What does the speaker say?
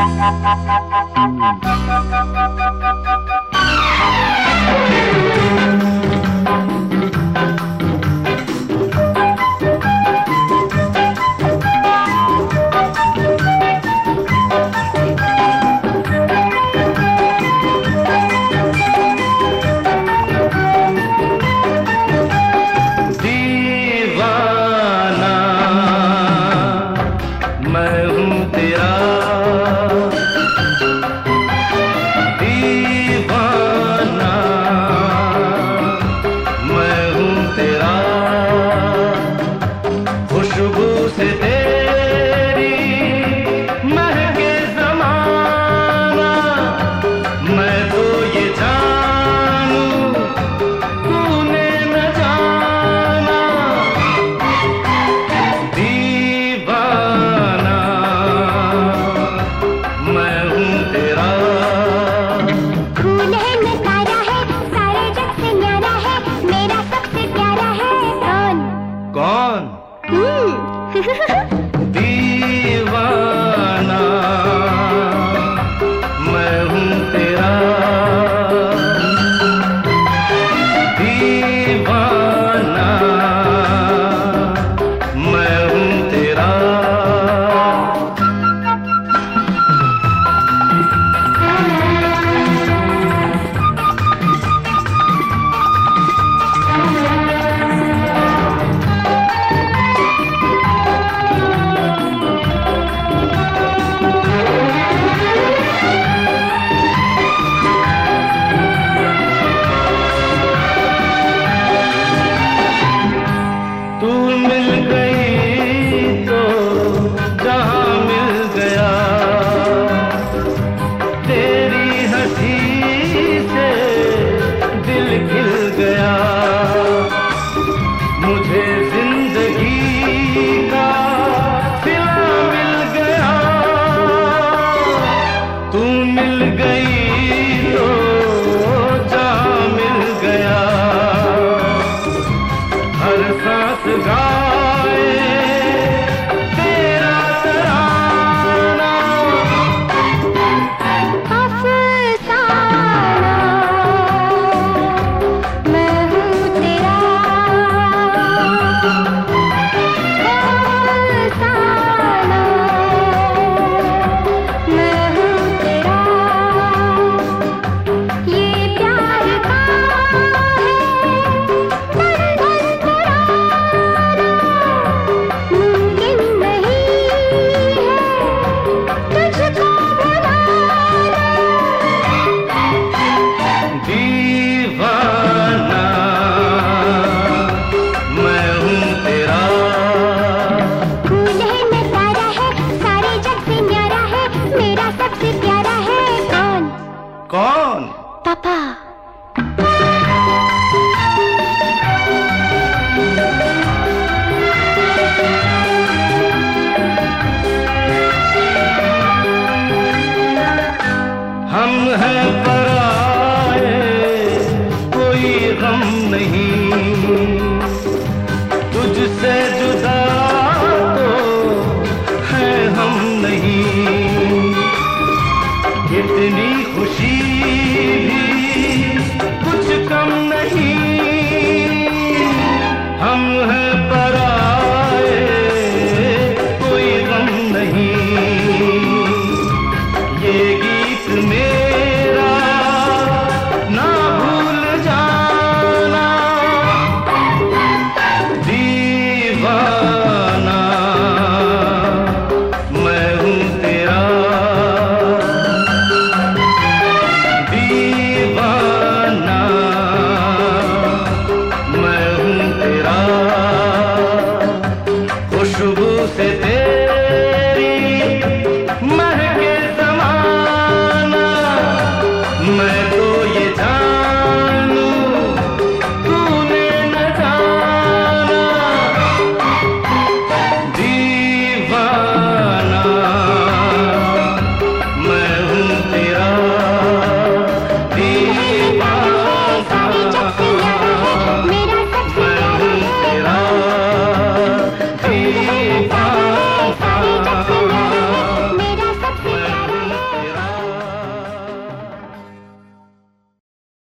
दीवाना मैं हूँ तेरा, दीवाना मैं हूँ तेरा। तू मिल गई तो जहां मिल गया, तेरी हंसी से दिल खिल गया। मुझे जिंदगी का सिला मिल गया। तू मिल गई तो जहां मिल गया। हर सांस गाए तेरा तराना, अफसाना मैं हूँ तेरा, अफसाना मैं हूँ तेरा। ये प्यार का दीवाना मैं हूँ तेरा। फूल है नजारा है, सारे जग से न्यारा है, मेरा सबसे प्यारा है कौन? कौन? पापा। हम हैं पराए, कोई गम नहीं, तुझसे जुदा तो है हम नहीं। इतनी खुशी भी कुछ कम नहीं। हम हैं पराए, कोई गम नहीं। ये गीत मेरा ना भूल जाना। दीवाना मैं हूँ तेरा, दीवाना मैं हूँ तेरा। खुशबू से तेरा